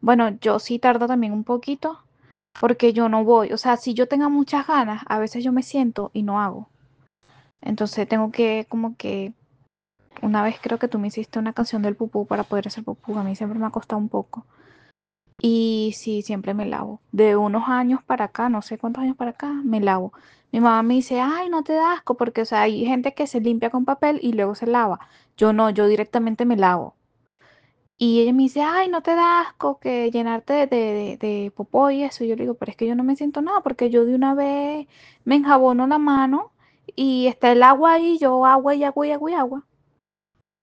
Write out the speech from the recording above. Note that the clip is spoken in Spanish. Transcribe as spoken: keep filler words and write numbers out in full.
Bueno, yo sí tardo también un poquito porque yo no voy. O sea, si yo tenga muchas ganas, a veces yo me siento y no hago. Entonces tengo que como que una vez creo que tú me hiciste una canción del pupú para poder hacer pupú. A mí siempre me ha costado un poco. Y sí, siempre me lavo. De unos años para acá, no sé cuántos años para acá, me lavo. Mi mamá me dice, ay, no te da asco, porque, o sea, hay gente que se limpia con papel y luego se lava. Yo no, yo directamente me lavo. Y ella me dice, ay, no te da asco que llenarte de, de, de, de popó y eso. Y yo le digo, pero es que yo no me siento nada, porque yo de una vez me enjabono la mano y está el agua ahí, yo agua y agua y agua y agua.